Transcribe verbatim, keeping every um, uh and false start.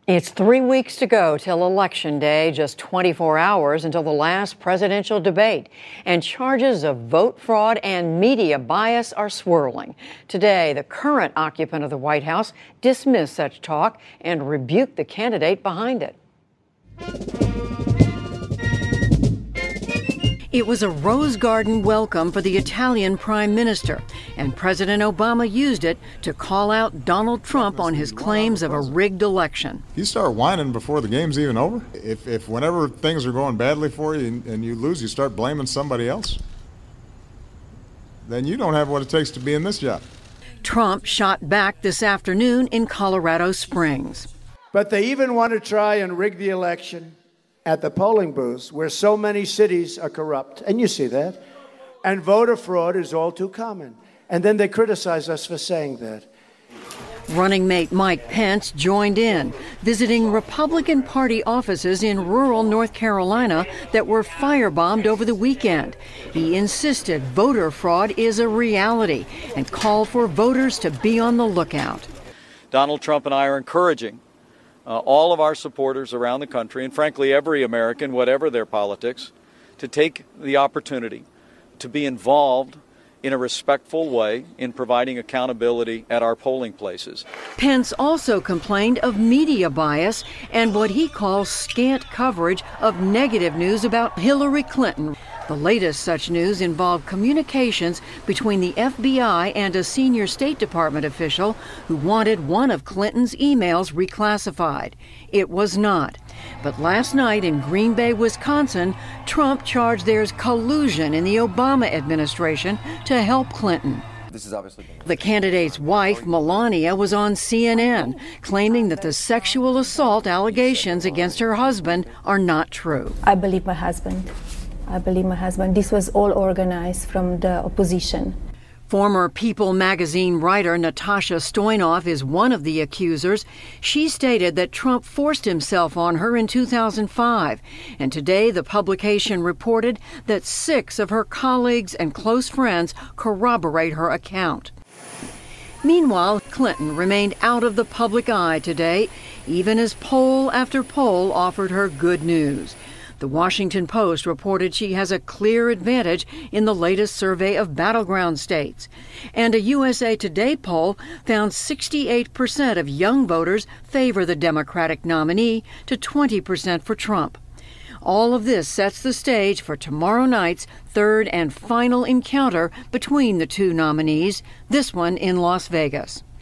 It's three weeks to go till Election Day, just twenty-four hours until the last presidential debate. And charges of vote fraud and media bias are swirling. Today, the current occupant of the White House dismissed such talk and rebuked the candidate behind it. It was a rose garden welcome for the Italian prime minister, and President Obama used it to call out Donald Trump on his claims of a rigged election. You start whining before the game's even over. If, if whenever things are going badly for you and, and you lose, you start blaming somebody else, then you don't have what it takes to be in this job. Trump shot back this afternoon in Colorado Springs. But they even want to try and rig the election at the polling booths, where so many cities are corrupt, and you see that, and voter fraud is all too common. And then they criticize us for saying that. Running mate Mike Pence joined in, visiting Republican Party offices in rural North Carolina that were firebombed over the weekend. He insisted voter fraud is a reality and called for voters to be on the lookout. Donald Trump and I are encouraging Uh, all of our supporters around the country, and frankly every American, whatever their politics, to take the opportunity to be involved in a respectful way in providing accountability at our polling places. Pence also complained of media bias and what he calls scant coverage of negative news about Hillary Clinton. The latest such news involved communications between the F B I and a senior State Department official who wanted one of Clinton's emails reclassified. It was not. But last night in Green Bay, Wisconsin, Trump charged there's collusion in the Obama administration to help Clinton. This is obviously the candidate's wife, Melania, was on C N N, claiming that the sexual assault allegations against her husband are not true. I believe my husband. I believe my husband. This was all organized from the opposition. Former People magazine writer Natasha Stoynoff is one of the accusers. She stated that Trump forced himself on her in two thousand five, and today the publication reported that six of her colleagues and close friends corroborate her account. Meanwhile, Clinton remained out of the public eye today, even as poll after poll offered her good news. The Washington Post reported she has a clear advantage in the latest survey of battleground states. And a U S A Today poll found sixty-eight percent of young voters favor the Democratic nominee to twenty percent for Trump. All of this sets the stage for tomorrow night's third and final encounter between the two nominees, this one in Las Vegas.